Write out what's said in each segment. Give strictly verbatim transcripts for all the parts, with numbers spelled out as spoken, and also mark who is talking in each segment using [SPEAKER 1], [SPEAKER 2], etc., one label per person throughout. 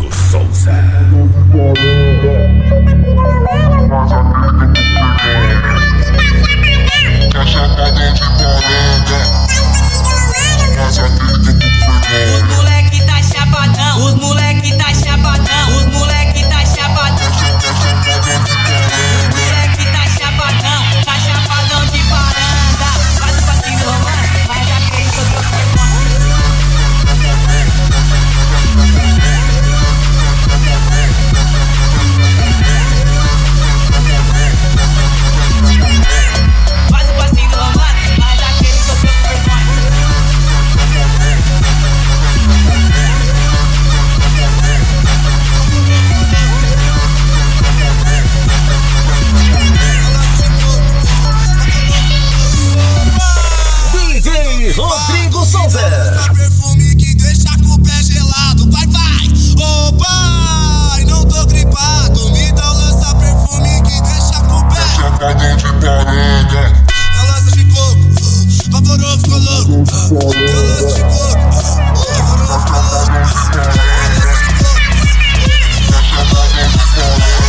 [SPEAKER 1] Rodrigo Souza.
[SPEAKER 2] Os moleque tá chapadão, os moleque tá chapadão, os moleque tá chapadão. Os moleque tá chapadão, tá chapadão de paranda. Faz o passinho romano, faz aquele que eu tô Faz o passinho romano, faz aquele que eu tô
[SPEAKER 1] D J Rodrigo Souza.
[SPEAKER 3] Perfume que deixa com o pé gelado. Vai, vai, ô pai, não tô gripado. Me dá um lança perfume que deixa com o pé chapadão de paranda. É lança de coco, vaporou, ficou louco. É lança de coco, vaporou, ficou louco. É lança de coco, chapadão de paranda.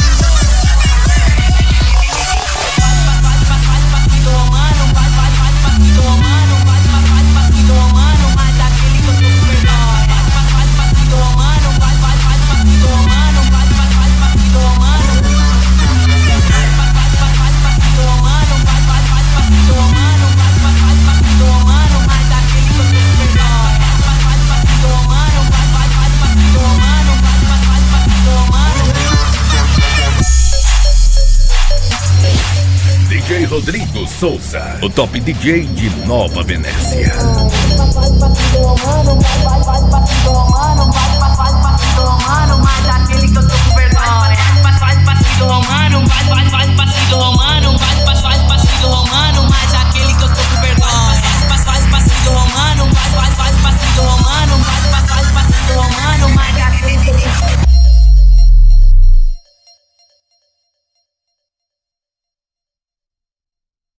[SPEAKER 1] D J Rodrigo Souza, o top D J de Nova Venécia.
[SPEAKER 4] Faz o passinho romano.